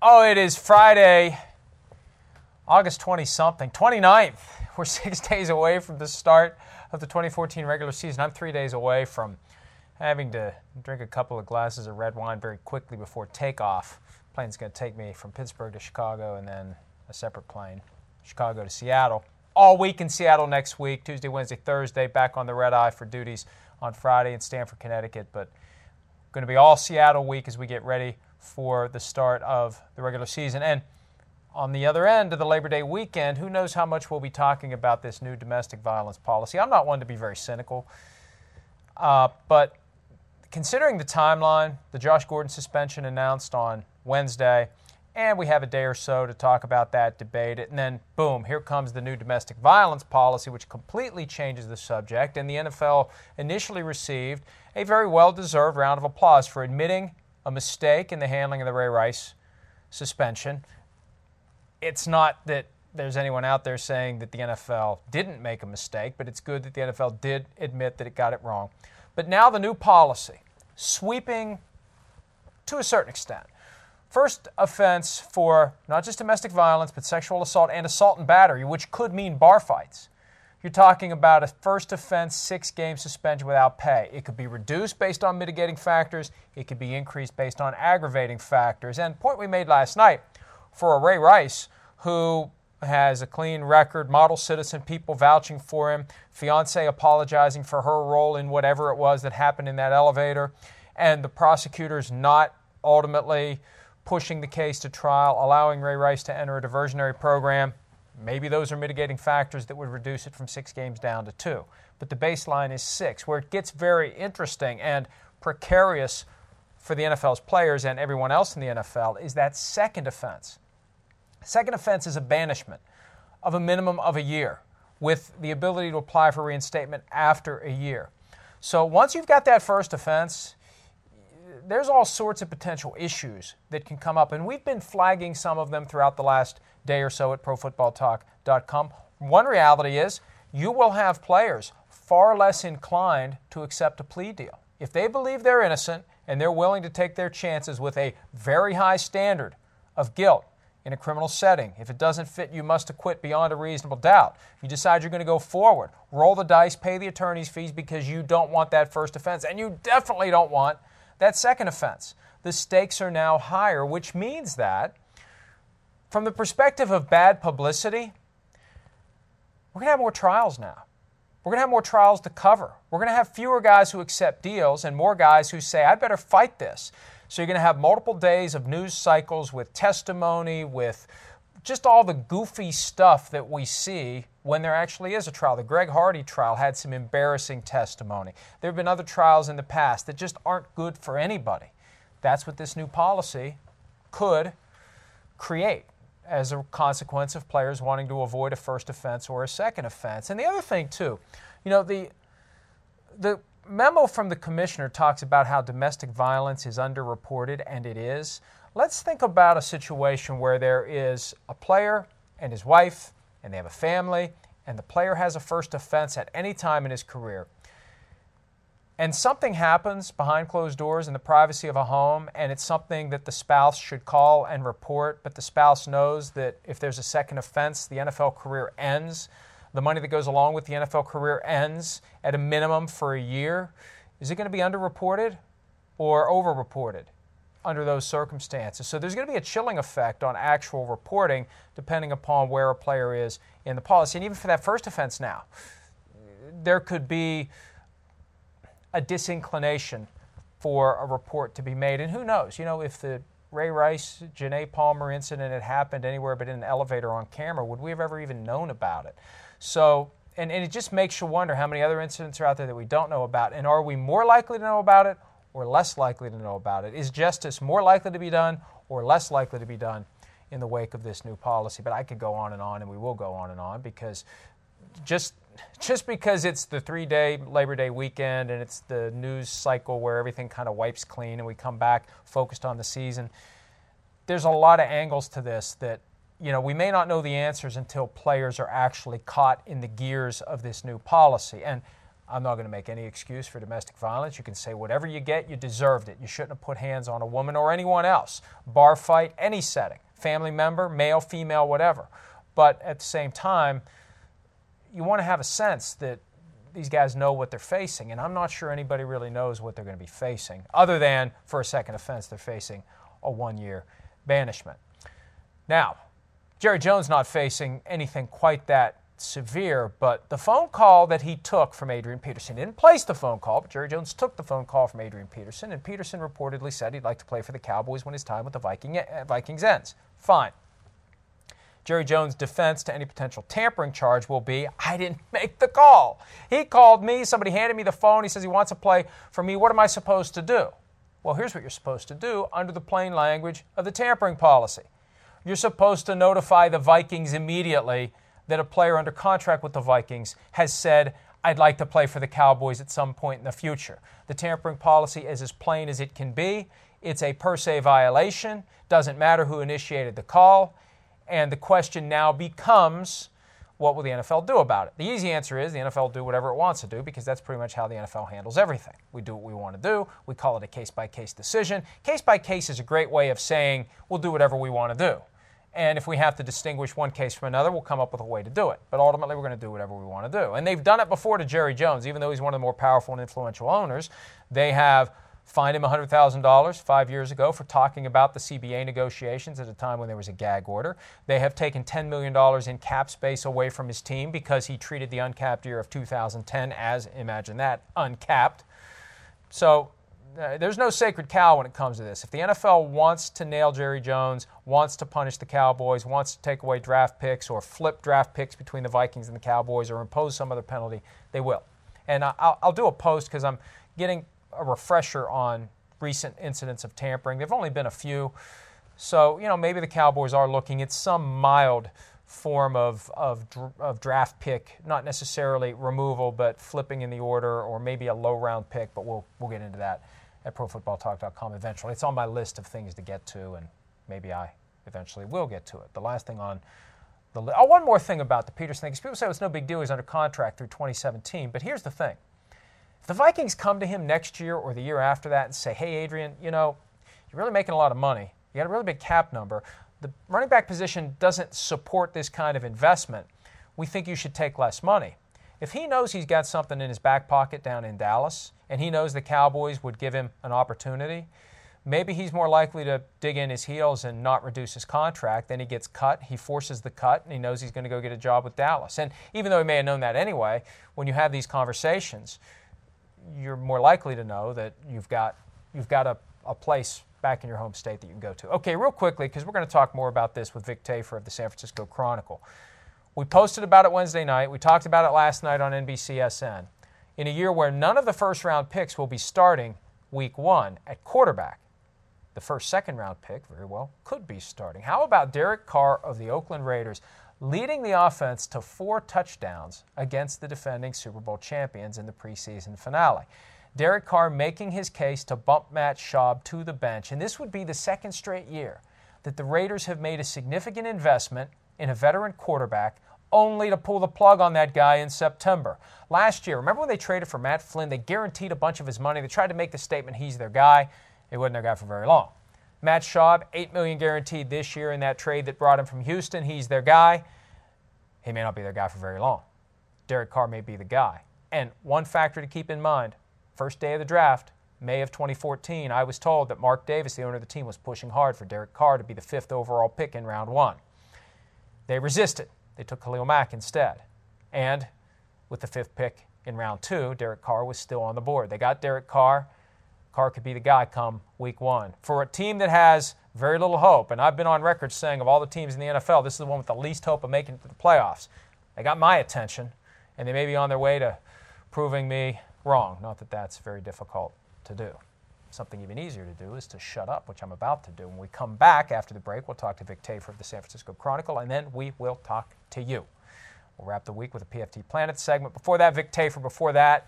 Oh, it is Friday, August 20-something, 29th. We're 6 days away from the start of the 2014 regular season. I'm 3 days away from having to drink a couple of glasses of red wine very quickly before takeoff. The plane's going to take me from Pittsburgh to Chicago and then a separate plane, Chicago to Seattle. All week in Seattle next week, Tuesday, Wednesday, Thursday, back on the red eye for duties on Friday in Stamford, Connecticut. But going to be all Seattle week as we get ready for the start of the regular season. And on the other end of the Labor Day weekend, who knows how much we'll be talking about this new domestic violence policy. I'm not one to be very cynical, but considering the timeline, the Josh Gordon suspension announced on Wednesday, and we have a day or so to talk about that, debate it, and then boom, here comes the new domestic violence policy, which completely changes the subject, and the NFL initially received a very well-deserved round of applause for admitting a mistake in the handling of the Ray Rice suspension. It's not that there's anyone out there saying that the NFL didn't make a mistake, but it's good that the NFL did admit that it got it wrong. But now the new policy, sweeping to a certain extent. First offense for not just domestic violence, but sexual assault and assault and battery, which could mean bar fights. You're talking about a first offense 6-game suspension without pay. It could be reduced based on mitigating factors. It could be increased based on aggravating factors. And point we made last night, for a Ray Rice, who has a clean record, model citizen, people vouching for him, fiance apologizing for her role in whatever it was that happened in that elevator, and the prosecutors not ultimately pushing the case to trial, allowing Ray Rice to enter a diversionary program. Maybe those are mitigating factors that would reduce it from 6 games down to 2. But the baseline is 6. Where it gets very interesting and precarious for the NFL's players and everyone else in the NFL is that second offense. Second offense is a banishment of a minimum of a year with the ability to apply for reinstatement after a year. So once you've got that first offense, there's all sorts of potential issues that can come up, and we've been flagging some of them throughout the last day or so at ProFootballTalk.com. One reality is you will have players far less inclined to accept a plea deal. If they believe they're innocent and they're willing to take their chances with a very high standard of guilt in a criminal setting, if it doesn't fit, you must acquit beyond a reasonable doubt. You decide you're going to go forward, roll the dice, pay the attorney's fees because you don't want that first offense, and you definitely don't want that second offense. The stakes are now higher, which means that from the perspective of bad publicity, we're going to have more trials now. We're going to have more trials to cover. We're going to have fewer guys who accept deals and more guys who say, I better fight this. So you're going to have multiple days of news cycles with testimony, with just all the goofy stuff that we see when there actually is a trial. The Greg Hardy trial had some embarrassing testimony. There have been other trials in the past that just aren't good for anybody. That's what this new policy could create as a consequence of players wanting to avoid a first offense or a second offense. And the other thing, too, the memo from the commissioner talks about how domestic violence is underreported, and it is. Let's think about a situation where there is a player and his wife, and they have a family, and the player has a first offense at any time in his career. And something happens behind closed doors in the privacy of a home, and it's something that the spouse should call and report, but the spouse knows that if there's a second offense, the NFL career ends. The money that goes along with the NFL career ends at a minimum for a year. Is it going to be underreported or overreported under those circumstances? So there's going to be a chilling effect on actual reporting depending upon where a player is in the policy. And even for that first offense now, there could be a disinclination for a report to be made. And who knows, if the Ray Rice, Janae Palmer incident had happened anywhere but in an elevator on camera, would we have ever even known about it? So, and it just makes you wonder how many other incidents are out there that we don't know about. And are we more likely to know about it or less likely to know about it? Is justice more likely to be done or less likely to be done in the wake of this new policy? But I could go on, and we will go on, because just because it's the 3-day Labor Day weekend and it's the news cycle where everything kind of wipes clean and we come back focused on the season, there's a lot of angles to this that we may not know the answers until players are actually caught in the gears of this new policy. And I'm not going to make any excuse for domestic violence. You can say whatever you get, you deserved it. You shouldn't have put hands on a woman or anyone else. Bar fight, any setting. Family member, male, female, whatever. But at the same time, you want to have a sense that these guys know what they're facing, and I'm not sure anybody really knows what they're going to be facing, other than for a second offense, they're facing a 1-year banishment. Now, Jerry Jones not facing anything quite that severe, but the phone call that he took from Adrian Peterson, he didn't place the phone call, but Jerry Jones took the phone call from Adrian Peterson, and Peterson reportedly said he'd like to play for the Cowboys when his time with the Vikings ends. Fine. Jerry Jones' defense to any potential tampering charge will be, I didn't make the call. He called me, somebody handed me the phone, he says he wants to play for me. What am I supposed to do? Well, here's what you're supposed to do under the plain language of the tampering policy. You're supposed to notify the Vikings immediately that a player under contract with the Vikings has said, I'd like to play for the Cowboys at some point in the future. The tampering policy is as plain as it can be. It's a per se violation. Doesn't matter who initiated the call. And the question now becomes, what will the NFL do about it? The easy answer is the NFL will do whatever it wants to do, because that's pretty much how the NFL handles everything. We do what we want to do. We call it a case-by-case decision. Case-by-case is a great way of saying we'll do whatever we want to do. And if we have to distinguish one case from another, we'll come up with a way to do it. But ultimately, we're going to do whatever we want to do. And they've done it before to Jerry Jones. Even though he's one of the more powerful and influential owners, they have fined him $100,000 5 years ago for talking about the CBA negotiations at a time when there was a gag order. They have taken $10 million in cap space away from his team because he treated the uncapped year of 2010 as, imagine that, uncapped. So there's no sacred cow when it comes to this. If the NFL wants to nail Jerry Jones, wants to punish the Cowboys, wants to take away draft picks or flip draft picks between the Vikings and the Cowboys or impose some other penalty, they will. And I'll do a post because I'm getting a refresher on recent incidents of tampering. There have only been a few. So, maybe the Cowboys are looking at some mild form of draft pick, not necessarily removal, but flipping in the order, or maybe a low-round pick, but we'll get into that at ProFootballTalk.com eventually. It's on my list of things to get to, and maybe I eventually will get to it. The last thing on the list. Oh, one more thing about the Peterson thing, because people say it's no big deal, he's under contract through 2017, but here's the thing. If the Vikings come to him next year or the year after that and say, hey, Adrian, you're really making a lot of money. You got a really big cap number. The running back position doesn't support this kind of investment. We think you should take less money. If he knows he's got something in his back pocket down in Dallas, and he knows the Cowboys would give him an opportunity, maybe he's more likely to dig in his heels and not reduce his contract. Then he gets cut, he forces the cut, and he knows he's going to go get a job with Dallas. And even though he may have known that anyway, when you have these conversations, you're more likely to know that you've got a place back in your home state that you can go to. Okay, real quickly, because we're going to talk more about this with Vic Tafur of the San Francisco Chronicle. We posted about it Wednesday night. We talked about it last night on NBCSN. In a year where none of the first-round picks will be starting week 1 at quarterback, the first second-round pick very well could be starting. How about Derek Carr of the Oakland Raiders leading the offense to 4 touchdowns against the defending Super Bowl champions in the preseason finale? Derek Carr making his case to bump Matt Schaub to the bench. And this would be the second straight year that the Raiders have made a significant investment in a veteran quarterback only to pull the plug on that guy in September. Last year, remember when they traded for Matt Flynn? They guaranteed a bunch of his money. They tried to make the statement he's their guy. He wasn't their guy for very long. Matt Schaub, $8 million guaranteed this year in that trade that brought him from Houston. He's their guy. He may not be their guy for very long. Derek Carr may be the guy. And one factor to keep in mind, first day of the draft, May of 2014, I was told that Mark Davis, the owner of the team, was pushing hard for Derek Carr to be the 5th overall pick in round 1. They resisted. They took Khalil Mack instead. And with the 5th pick in round 2, Derek Carr was still on the board. They got Derek Carr. Carr could be the guy come week 1. For a team that has very little hope, and I've been on record saying of all the teams in the NFL, this is the one with the least hope of making it to the playoffs. They got my attention, and they may be on their way to proving me wrong. Not that that's very difficult to do. Something even easier to do is to shut up, which I'm about to do. When we come back after the break, we'll talk to Vic Tafur of the San Francisco Chronicle, and then we will talk to you. We'll wrap the week with a PFT Planet segment. Before that, Vic Tafur. Before that,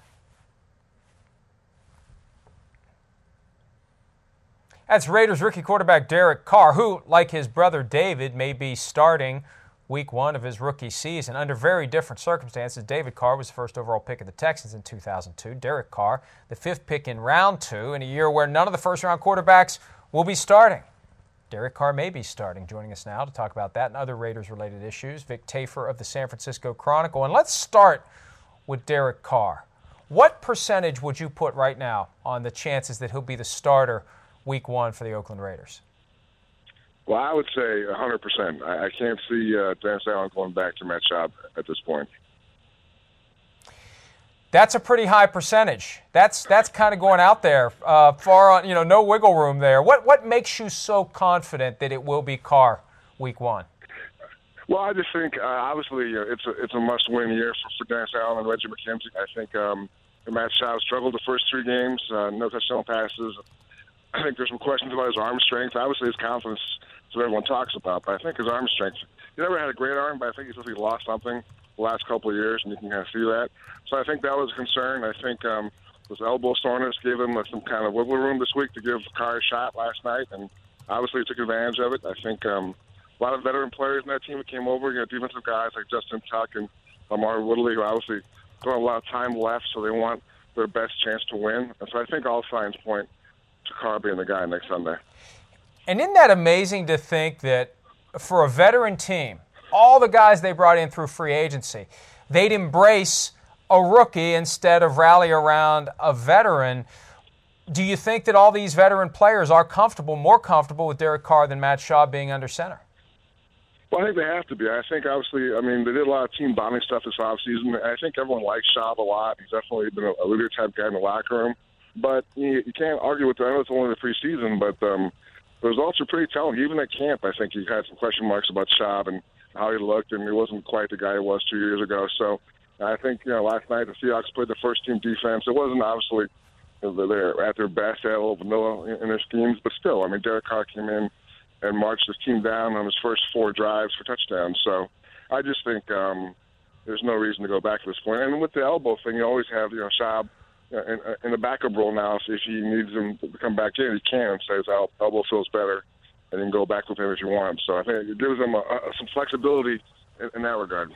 that's Raiders rookie quarterback Derek Carr, who, like his brother David, may be starting week one of his rookie season under very different circumstances. David Carr was the first overall pick of the Texans in 2002. Derek Carr, the fifth pick in round two, in a year where none of the first-round quarterbacks will be starting. Derek Carr may be starting. Joining us now to talk about that and other Raiders-related issues, Vic Tafur of the San Francisco Chronicle. And let's start with Derek Carr. What percentage would you put right now on the chances that he'll be the starter week one for the Oakland Raiders? Well, I would say 100%. I can't see Dan Allen going back to Matt Schaub at this point. That's a pretty high percentage. That's kind of going out there, far on, no wiggle room there. What makes you so confident that it will be Carr week one? Well, I just think obviously it's a must-win year for Dan Allen and Reggie McKenzie. I think Matt Schaub struggled the first three games, no touchdown passes. I think there's some questions about his arm strength. Obviously, his confidence is what everyone talks about, but I think his arm strength. He never had a great arm, but I think he's really lost something the last couple of years, and you can kind of see that. So I think that was a concern. I think his elbow soreness gave him some kind of wiggle room this week to give Carr a shot last night, and obviously he took advantage of it. I think a lot of veteran players in that team that came over, defensive guys like Justin Tuck and Lamar Woodley, who obviously don't have a lot of time left, so they want their best chance to win. And so I think all signs point to Carr being the guy next Sunday. And isn't that amazing to think that for a veteran team, all the guys they brought in through free agency, they'd embrace a rookie instead of rally around a veteran? Do you think that all these veteran players are more comfortable with Derek Carr than Matt Schaub being under center? Well, I think they have to be. I think, obviously, they did a lot of team bonding stuff this offseason. I think everyone likes Schaub a lot. He's definitely been a leader-type guy in the locker room. But you can't argue with that. I know it's only the preseason, but the results are pretty telling. Even at camp, I think he had some question marks about Schaub and how he looked, and he wasn't quite the guy he was 2 years ago. So I think, last night the Seahawks played the first-team defense. It wasn't obviously they're at their best, they had a little vanilla in their schemes, but still, Derek Carr came in and marched his team down on his first four drives for touchdowns. So I just think there's no reason to go back to this point. And with the elbow thing, you always have, Schaub in the backup role now. So if he needs him to come back in, he can and say his elbow feels better, and you can go back with him if you want. So I think it gives him some flexibility in that regard.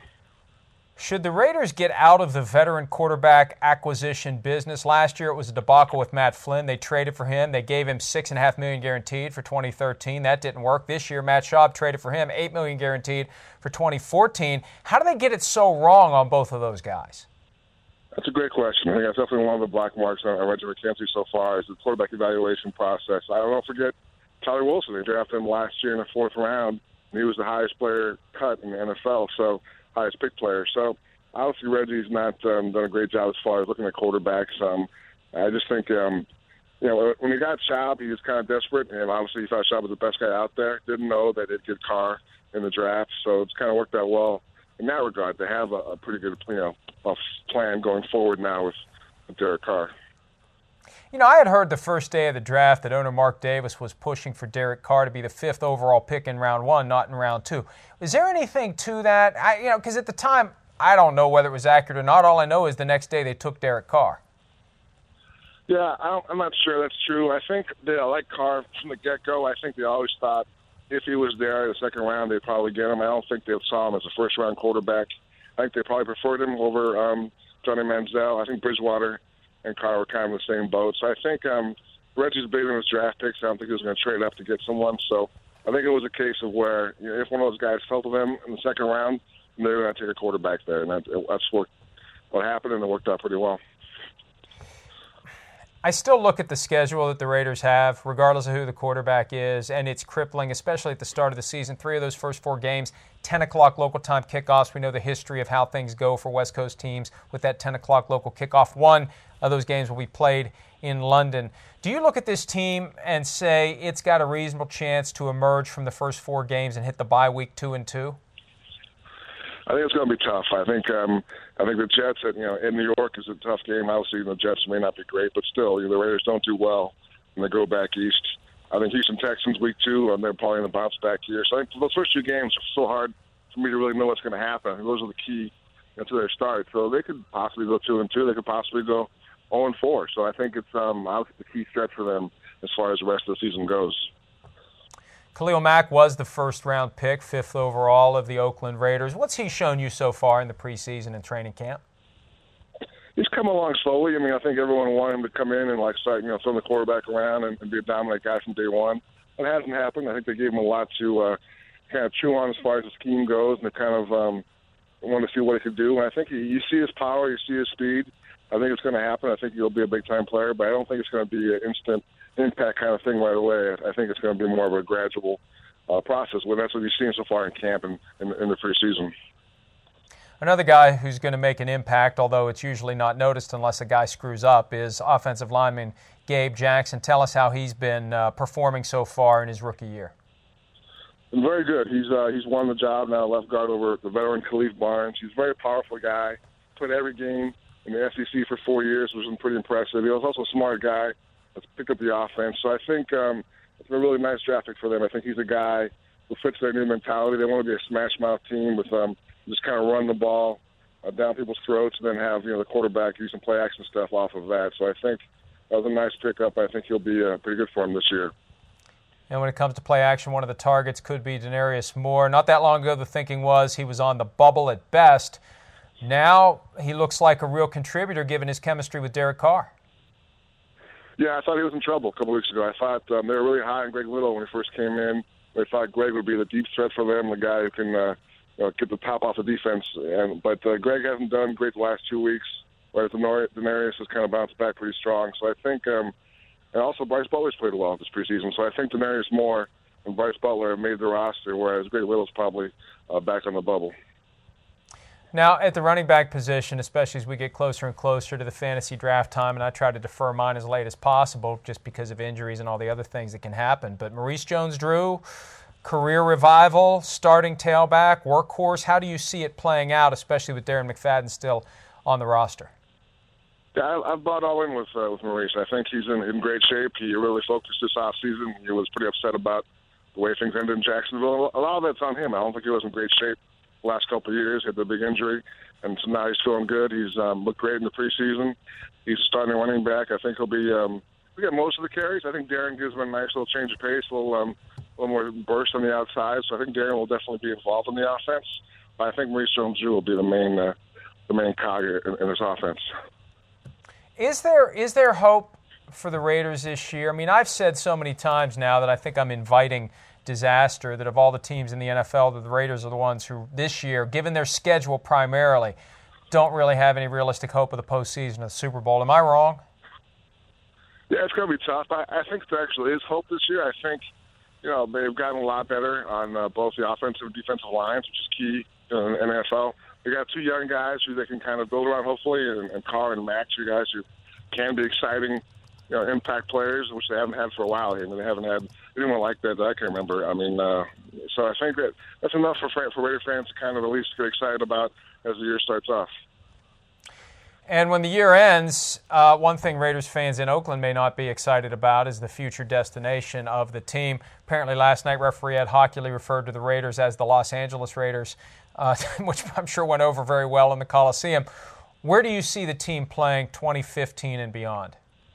Should the Raiders get out of the veteran quarterback acquisition business? Last year it was a debacle with Matt Flynn. They traded for him. They gave him $6.5 million guaranteed for 2013. That didn't work. This year Matt Schaub traded for him $8 million guaranteed for 2014. How do they get it so wrong on both of those guys? That's a great question. I think that's definitely one of the black marks on Reggie McKenzie so far is the quarterback evaluation process. I don't forget Tyler Wilson. They drafted him last year in the fourth round, and he was the highest player cut in the NFL, so highest pick player. So obviously Reggie's not done a great job as far as looking at quarterbacks. I just think, when he got Schaub, he was kind of desperate, and obviously he thought Schaub was the best guy out there. Didn't know that they'd get Carr in the draft, so it's kind of worked out well in that regard. They have a pretty good, a plan going forward now with Derek Carr. I had heard the first day of the draft that owner Mark Davis was pushing for Derek Carr to be the fifth overall pick in round one, not in round two. Is there anything to that? Because at the time, I don't know whether it was accurate or not. All I know is the next day they took Derek Carr. Yeah, I'm not sure that's true. I think they like Carr from the get-go. I think they always thought if he was there in the second round, they'd probably get him. I don't think they saw him as a first-round quarterback. I think they probably preferred him over Johnny Manziel. I think Bridgewater and Carr were kind of the same boat. So I think Reggie's big on his draft picks. I don't think he was going to trade up to get someone. So I think it was a case of where if one of those guys fell to them in the second round, they were going to take a quarterback there. And that's what happened, and it worked out pretty well. I still look at the schedule that the Raiders have, regardless of who the quarterback is, and it's crippling, especially at the start of the season. 3 of those first 4 games, 10 o'clock local time kickoffs. We know the history of how things go for West Coast teams with that 10 o'clock local kickoff. 1 of those games will be played in London. Do you look at this team and say it's got a reasonable chance to emerge from the first 4 games and hit the bye week 2-2? I think it's going to be tough. I think the Jets in New York is a tough game. Obviously, the Jets may not be great, but still, the Raiders don't do well when they go back east. I think Houston Texans week 2, and they're probably in the bounce back year. So I think those first 2 games are so hard for me to really know what's going to happen. Those are the key to their start. So they could possibly go 2-2. They could possibly go 0-4. So I think it's obviously the key stretch for them as far as the rest of the season goes. Khalil Mack was the first-round pick, 5th overall of the Oakland Raiders. What's he shown you so far in the preseason and training camp? He's come along slowly. I mean, I think everyone wanted him to come in and start, throwing the quarterback around and be a dominant guy from day one. It hasn't happened. I think they gave him a lot to kind of chew on as far as the scheme goes, and they kind of want to see what he could do. And I think you see his power, you see his speed. I think it's going to happen. I think he'll be a big-time player, but I don't think it's going to be an instant impact kind of thing right away. I think it's going to be more of a gradual process. Well, that's what you've seen so far in camp and in the preseason. Another guy who's going to make an impact, although it's usually not noticed unless a guy screws up, is offensive lineman Gabe Jackson. Tell us how he's been performing so far in his rookie year. Very good. He's won the job now, left guard over the veteran Khalif Barnes. He's a very powerful guy. Played every game in the SEC for 4 years, which was pretty impressive. He was also a smart guy that's picked up the offense. So I think it's been a really nice draft pick for them. I think he's a guy who fits their new mentality. They want to be a smash-mouth team with just kind of run the ball down people's throats and then have the quarterback do some play action stuff off of that. So I think that was a nice pickup. I think he'll be pretty good for him this year. And when it comes to play action, one of the targets could be Denarius Moore. Not that long ago, the thinking was he was on the bubble at best. Now he looks like a real contributor given his chemistry with Derek Carr. Yeah, I thought he was in trouble a couple weeks ago. I thought they were really high on Greg Little when he first came in. They thought Greg would be the deep threat for them, the guy who can get the top off the defense. But Greg hasn't done great the last 2 weeks, whereas Denarius has kind of bounced back pretty strong. So I think, and also Bryce Butler's played well this preseason. So I think Denarius Moore and Bryce Butler have made the roster, whereas Greg Little's probably back on the bubble. Now, at the running back position, especially as we get closer and closer to the fantasy draft time, and I try to defer mine as late as possible just because of injuries and all the other things that can happen. But Maurice Jones-Drew, career revival, starting tailback, workhorse, how do you see it playing out, especially with Darren McFadden still on the roster? Yeah, I've bought all in with Maurice. I think he's in great shape. He really focused this offseason. He was pretty upset about the way things ended in Jacksonville. A lot of that's on him. I don't think he was in great shape the last couple of years. He had the big injury, and so now he's feeling good. He's looked great in the preseason. He's starting running back. I think he'll be we get most of the carries. I think Darren gives him a nice little change of pace, a little more burst on the outside. So I think Darren will definitely be involved in the offense. But I think Maurice Jones-Drew will be the main cog in this offense. Is there hope for the Raiders this year? I mean, I've said so many times now that I think I'm inviting disaster, that of all the teams in the NFL, that the Raiders are the ones who this year, given their schedule primarily, don't really have any realistic hope of the postseason of the Super Bowl. Am I wrong? Yeah, it's going to be tough. I think there actually is hope this year. I think, they've gotten a lot better on both the offensive and defensive lines, which is key in the NFL. They got two young guys who they can kind of build around, hopefully, and Carr and Max, two guys who can be exciting, impact players, which they haven't had for a while. I mean, they haven't had anyone like that I can remember. I mean, so I think that's enough for Raider fans to kind of at least get excited about as the year starts off. And when the year ends, one thing Raiders fans in Oakland may not be excited about is the future destination of the team. Apparently last night, referee Ed Hockley referred to the Raiders as the Los Angeles Raiders, which I'm sure went over very well in the Coliseum. Where do you see the team playing 2015 and beyond?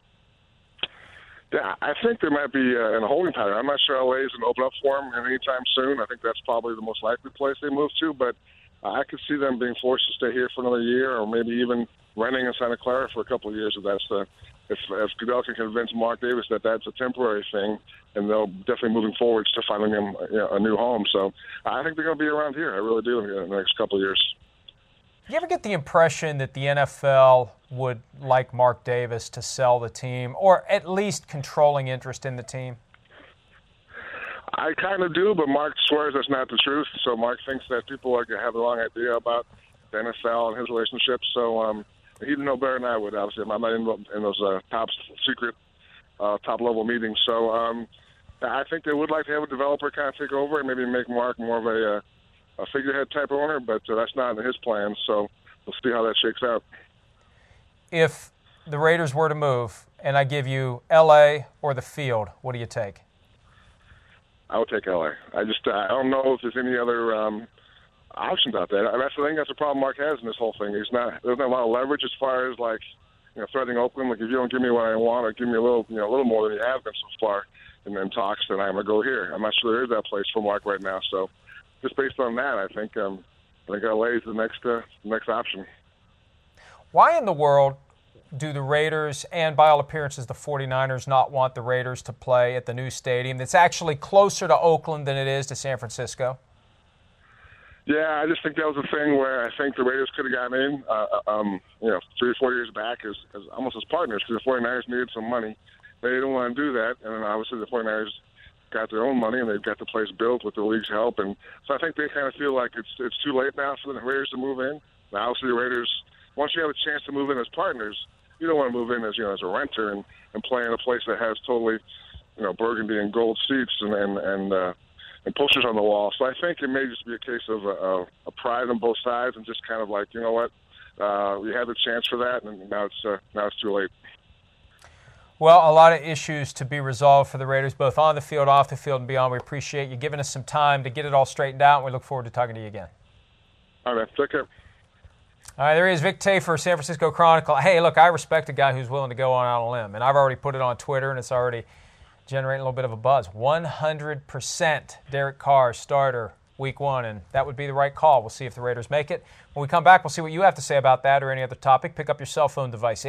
Yeah, I think they might be in a holding pattern. I'm not sure LA is going to open up for them anytime soon. I think that's probably the most likely place they move to, but I could see them being forced to stay here for another year, or maybe even renting in Santa Clara for a couple of years. If Goodell can convince Mark Davis that that's a temporary thing, and they'll definitely moving forward to finding them a new home. So I think they're going to be around here. I really do in the next couple of years. Do you ever get the impression that the NFL would like Mark Davis to sell the team, or at least controlling interest in the team? I kind of do, but Mark swears that's not the truth. So Mark thinks that people have the wrong idea about the NFL and his relationships. So he'd know better than I would, obviously. I'm not in those top secret, top-level meetings. So I think they would like to have a developer kind of take over and maybe make Mark more of a figurehead type owner, but that's not in his plans. So we'll see how that shakes out. If the Raiders were to move and I give you L.A. or the field, what do you take? I would take L.A. I don't know if there's any other options out there. That's the thing. That's the problem Mark has in this whole thing. There's not a lot of leverage as far as threatening Oakland, like if you don't give me what I want or give me a little more than you have been so far in them talks, then I'm gonna go here. I'm not sure there is that place for Mark right now. So just based on that, I think LA is the next option. Why in the world do the Raiders and, by all appearances, the 49ers not want the Raiders to play at the new stadium that's actually closer to Oakland than it is to San Francisco? Yeah, I just think that was a thing where I think the Raiders could have gotten in, 3 or 4 years back as almost as partners, because the 49ers needed some money. They didn't want to do that, and then obviously the 49ers got their own money, and they've got the place built with the league's help. And so I think they kind of feel like it's too late now for the Raiders to move in. Now, obviously, the Raiders, once you have a chance to move in as partners, you don't want to move in as as a renter and play in a place that has totally, burgundy and gold seats and posters on the wall. So I think it may just be a case of a pride on both sides and just kind of like, you know what, we had the chance for that, and now it's too late. Well, a lot of issues to be resolved for the Raiders, both on the field, off the field, and beyond. We appreciate you giving us some time to get it all straightened out, and we look forward to talking to you again. All right, man. Take care. All right, there he is, Vic Tafur, San Francisco Chronicle. Hey, look, I respect a guy who's willing to go on out on a limb, and I've already put it on Twitter, and it's already generating a little bit of a buzz. 100% Derek Carr starter week 1, and that would be the right call. We'll see if the Raiders make it. When we come back, we'll see what you have to say about that or any other topic. Pick up your cell phone device,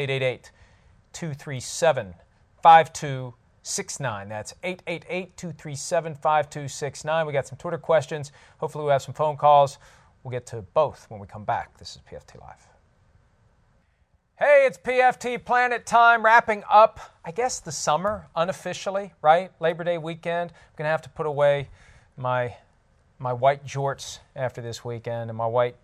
888-237-5269. That's 888-237-5269. We got some Twitter questions. Hopefully we'll have some phone calls. We'll get to both when we come back. This is PFT Live. Hey, it's PFT Planet time, wrapping up, I guess, the summer unofficially, right? Labor Day weekend. I'm going to have to put away my white jorts after this weekend and my white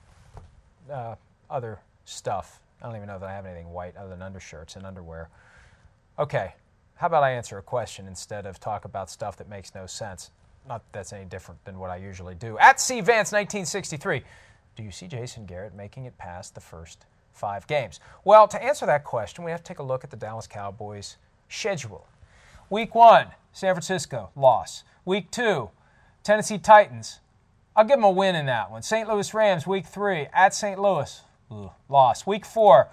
other stuff. I don't even know that I have anything white other than undershirts and underwear. Okay, how about I answer a question instead of talk about stuff that makes no sense? Not that that's any different than what I usually do. At CVance1963, do you see Jason Garrett making it past the first 5 games? Well, to answer that question, we have to take a look at the Dallas Cowboys' schedule. Week 1, San Francisco, loss. Week 2, Tennessee Titans. I'll give them a win in that one. St. Louis Rams, Week 3, at St. Louis, loss. Week 4,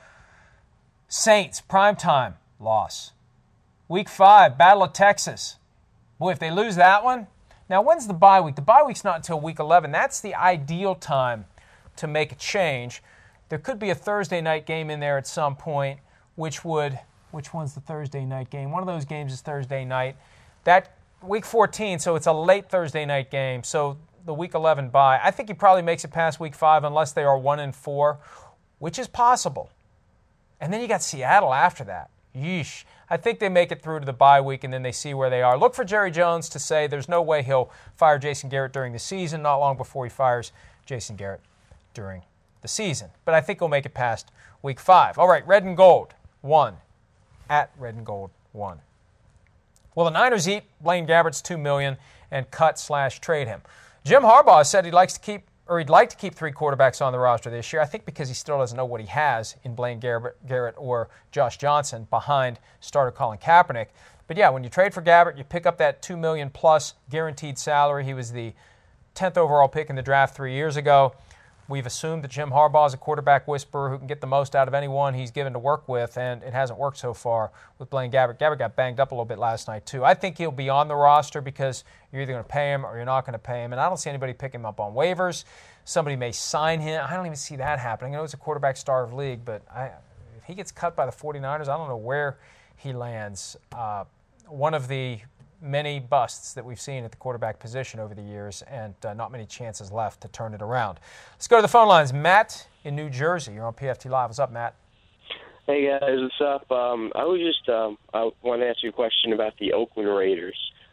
Saints, primetime, loss. Week 5, Battle of Texas. Boy, if they lose that one. Now, when's the bye week? The bye week's not until Week 11. That's the ideal time to make a change. There could be a Thursday night game in there at some point, which one's the Thursday night game? One of those games is Thursday night. That Week 14, so it's a late Thursday night game. So the Week 11 bye. I think he probably makes it past Week 5 unless they are 1-4, which is possible. And then you got Seattle after that. Yeesh. I think they make it through to the bye week and then they see where they are. Look for Jerry Jones to say there's no way he'll fire Jason Garrett during the season, not long before he fires Jason Garrett during the season. But I think he'll make it past Week 5. All right, Red and Gold, 1. At Red and Gold, 1. Well, the Niners eat Blaine Gabbert's $2 million and cut/trade him. Jim Harbaugh said he'd like to keep 3 quarterbacks on the roster this year. I think because he still doesn't know what he has in Blaine Garrett or Josh Johnson behind starter Colin Kaepernick. But yeah, when you trade for Gabbert, you pick up that $2 million plus guaranteed salary. He was the 10th overall pick in the draft 3 years ago. We've assumed that Jim Harbaugh is a quarterback whisperer who can get the most out of anyone he's given to work with, and it hasn't worked so far with Blaine Gabbert. Gabbert got banged up a little bit last night, too. I think he'll be on the roster because you're either going to pay him or you're not going to pay him, and I don't see anybody pick him up on waivers. Somebody may sign him. I don't even see that happening. I know it's a quarterback-starved league, but if he gets cut by the 49ers, I don't know where he lands. One of the many busts that we've seen at the quarterback position over the years, and not many chances left to turn it around. Let's go to the phone lines. Matt in New Jersey. You're on PFT Live. What's up, Matt? Hey, guys. What's up? I want to ask you a question about the Oakland Raiders.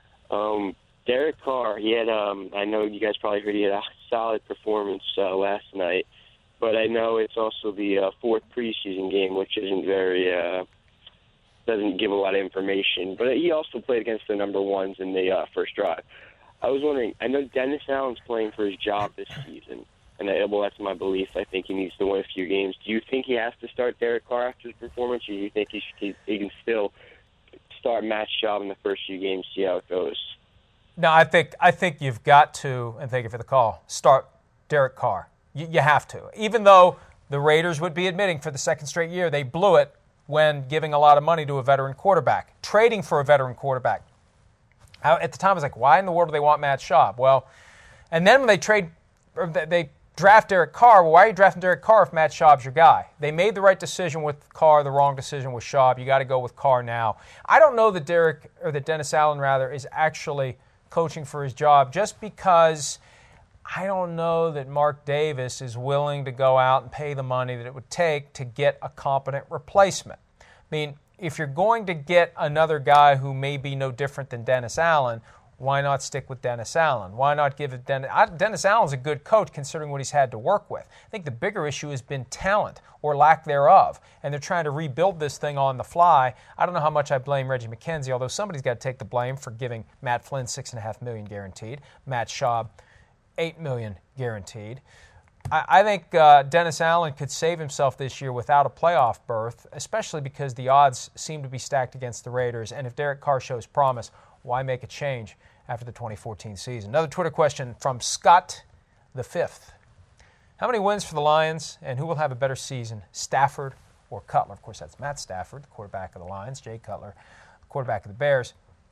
Derek Carr, he had, I know you guys probably heard he had a solid performance last night, but I know it's also the 4th preseason game, which isn't doesn't give a lot of information, but he also played against the number ones in the first drive. I was wondering, I know Dennis Allen's playing for his job this season, and that's my belief. I think he needs to win a few games. Do you think he has to start Derek Carr after his performance, or do you think he can still start Matt Schaub in the first few games, see how it goes? No, I think you've got to, and thank you for the call, start Derek Carr. You have to. Even though the Raiders would be admitting for the second straight year they blew it when giving a lot of money to a veteran quarterback, trading for a veteran quarterback. At the time, I was like, why in the world do they want Matt Schaub? Well, and then when they draft Derek Carr, well, why are you drafting Derek Carr if Matt Schaub's your guy? They made the right decision with Carr, the wrong decision with Schaub. You got to go with Carr now. I don't know that Dennis Allen is actually coaching for his job, just because I don't know that Mark Davis is willing to go out and pay the money that it would take to get a competent replacement. I mean, if you're going to get another guy who may be no different than Dennis Allen, why not stick with Dennis Allen? Why not give it Dennis Allen's a good coach considering what he's had to work with. I think the bigger issue has been talent or lack thereof, and they're trying to rebuild this thing on the fly. I don't know how much I blame Reggie McKenzie, although somebody's got to take the blame for giving Matt Flynn $6.5 million guaranteed, Matt Schaub $8 million guaranteed. I think Dennis Allen could save himself this year without a playoff berth, especially because the odds seem to be stacked against the Raiders. And if Derek Carr shows promise, why make a change after the 2014 season? Another Twitter question from Scott the Fifth. How many wins for the Lions, and who will have a better season, Stafford or Cutler? Of course, that's Matt Stafford, the quarterback of the Lions, Jay Cutler, quarterback of the Bears.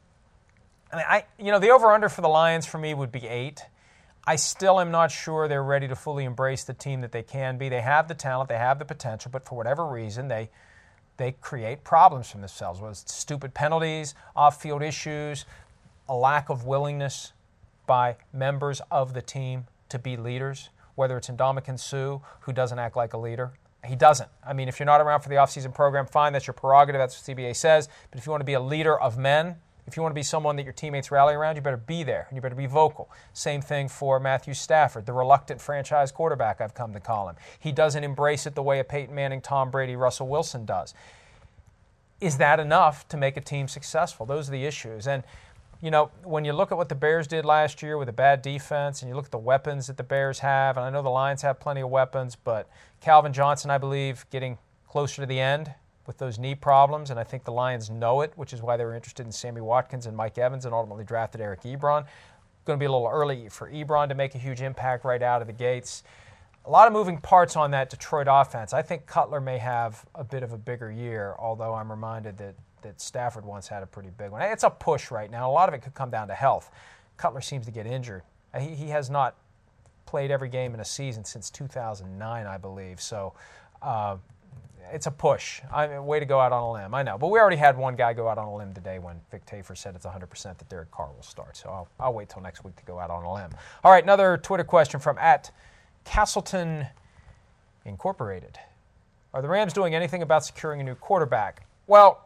I mean, the over-under for the Lions for me would be 8. I still am not sure they're ready to fully embrace the team that they can be. They have the talent, they have the potential, but for whatever reason, they create problems for themselves. Whether it's stupid penalties, off-field issues, a lack of willingness by members of the team to be leaders, whether it's Ndamukong Suh, who doesn't act like a leader. He doesn't. I mean, if you're not around for the offseason program, fine, that's your prerogative, that's what CBA says. But if you want to be a leader of men, if you want to be someone that your teammates rally around, you better be there, and you better be vocal. Same thing for Matthew Stafford, the reluctant franchise quarterback I've come to call him. He doesn't embrace it the way a Peyton Manning, Tom Brady, Russell Wilson does. Is that enough to make a team successful? Those are the issues. And, when you look at what the Bears did last year with a bad defense, and you look at the weapons that the Bears have, and I know the Lions have plenty of weapons, but Calvin Johnson, I believe, getting closer to the end with those knee problems, and I think the Lions know it, which is why they were interested in Sammy Watkins and Mike Evans and ultimately drafted Eric Ebron. Going to be a little early for Ebron to make a huge impact right out of the gates. A lot of moving parts on that Detroit offense. I think Cutler may have a bit of a bigger year, although I'm reminded that Stafford once had a pretty big one. It's a push right now. A lot of it could come down to health. Cutler seems to get injured. He has not played every game in a season since 2009, I believe. So, it's a push. Way to go out on a limb, I know. But we already had one guy go out on a limb today when Vic Tafur said it's 100% that Derek Carr will start. So I'll wait till next week to go out on a limb. All right, another Twitter question from @Castleton Incorporated. Are the Rams doing anything about securing a new quarterback? Well,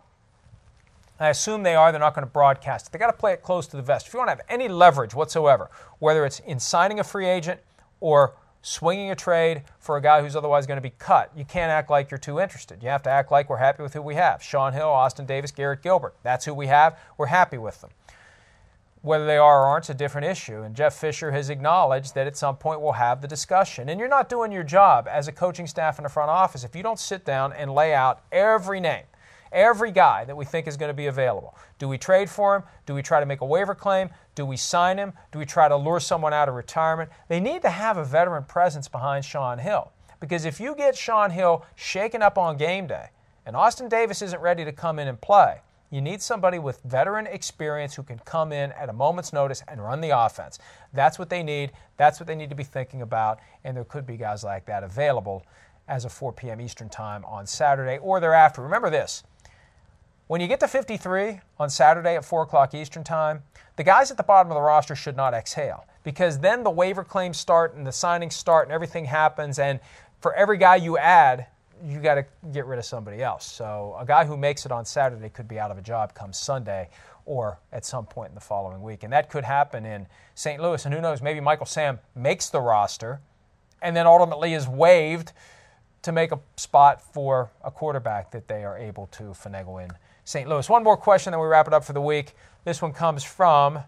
I assume they are. They're not going to broadcast it. They got to play it close to the vest. If you want to have any leverage whatsoever, whether it's in signing a free agent or swinging a trade for a guy who's otherwise going to be cut, you can't act like you're too interested. You have to act like we're happy with who we have. Shaun Hill, Austin Davis, Garrett Gilbert. That's who we have. We're happy with them. Whether they are or aren't is a different issue. And Jeff Fisher has acknowledged that at some point we'll have the discussion. And you're not doing your job as a coaching staff in the front office if you don't sit down and lay out every name, every guy that we think is going to be available. Do we trade for him? Do we try to make a waiver claim? Do we sign him? Do we try to lure someone out of retirement? They need to have a veteran presence behind Shaun Hill. Because if you get Shaun Hill shaken up on game day and Austin Davis isn't ready to come in and play, you need somebody with veteran experience who can come in at a moment's notice and run the offense. That's what they need. That's what they need to be thinking about. And there could be guys like that available as of 4 p.m. Eastern Time on Saturday or thereafter. Remember this. When you get to 53 on Saturday at 4 o'clock Eastern Time, the guys at the bottom of the roster should not exhale, because then the waiver claims start and the signings start and everything happens, and for every guy you add, you got to get rid of somebody else. So a guy who makes it on Saturday could be out of a job come Sunday or at some point in the following week. And that could happen in St. Louis. And who knows, maybe Michael Sam makes the roster and then ultimately is waived to make a spot for a quarterback that they are able to finagle in St. Louis. One more question, then we wrap it up for the week. This one comes from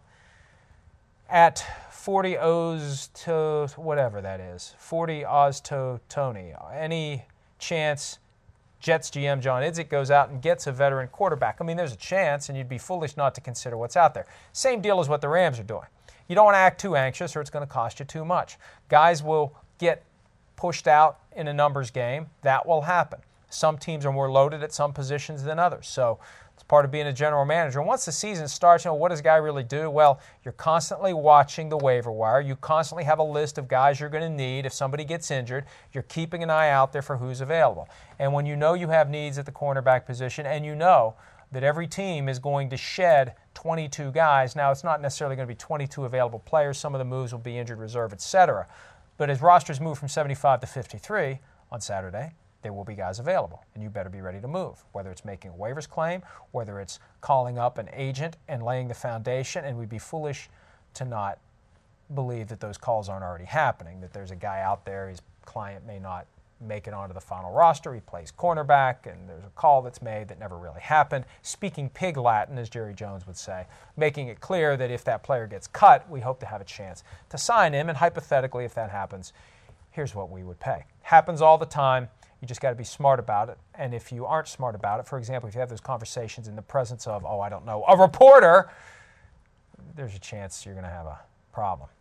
@40 O's to whatever that is. 40 Oz to Tony. Any chance Jets GM John Idzik goes out and gets a veteran quarterback? I mean, there's a chance, and you'd be foolish not to consider what's out there. Same deal as what the Rams are doing. You don't want to act too anxious or it's going to cost you too much. Guys will get pushed out in a numbers game. That will happen. Some teams are more loaded at some positions than others. So it's part of being a general manager. And once the season starts, what does a guy really do? Well, you're constantly watching the waiver wire. You constantly have a list of guys you're going to need if somebody gets injured. You're keeping an eye out there for who's available. And when you know you have needs at the cornerback position and you know that every team is going to shed 22 guys, now it's not necessarily going to be 22 available players. Some of the moves will be injured reserve, etc. But as rosters move from 75 to 53 on Saturday, there will be guys available, and you better be ready to move, whether it's making a waivers claim, whether it's calling up an agent and laying the foundation, and we'd be foolish to not believe that those calls aren't already happening, that there's a guy out there, his client may not make it onto the final roster, he plays cornerback, and there's a call that's made that never really happened. Speaking pig Latin, as Jerry Jones would say, making it clear that if that player gets cut, we hope to have a chance to sign him, and hypothetically, if that happens, here's what we would pay. Happens all the time. You just got to be smart about it. And if you aren't smart about it, for example, if you have those conversations in the presence of, a reporter, there's a chance you're going to have a problem.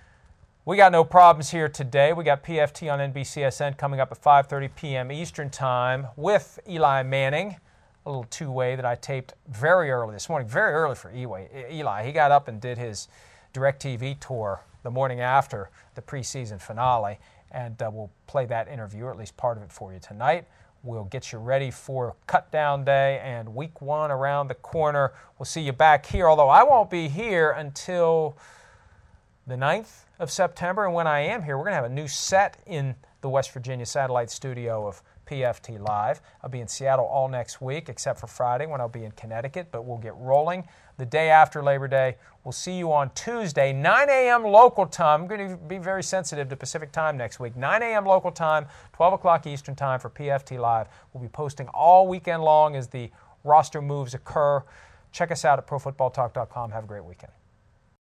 We got no problems here today. We got PFT on NBCSN coming up at 5:30 p.m. Eastern Time with Eli Manning, a little two-way that I taped very early this morning, very early for Eli. He got up and did his DirecTV tour the morning after the preseason finale. And we'll play that interview, or at least part of it, for you tonight. We'll get you ready for cut down day and week 1 around the corner. We'll see you back here, although I won't be here until the 9th of September. And when I am here, we're going to have a new set in the West Virginia satellite studio of PFT Live. I'll be in Seattle all next week, except for Friday when I'll be in Connecticut, but we'll get rolling the day after Labor Day. We'll see you on Tuesday, 9 a.m. local time. I'm going to be very sensitive to Pacific time next week. 9 a.m. local time, 12 o'clock Eastern time for PFT Live. We'll be posting all weekend long as the roster moves occur. Check us out at ProFootballTalk.com. Have a great weekend.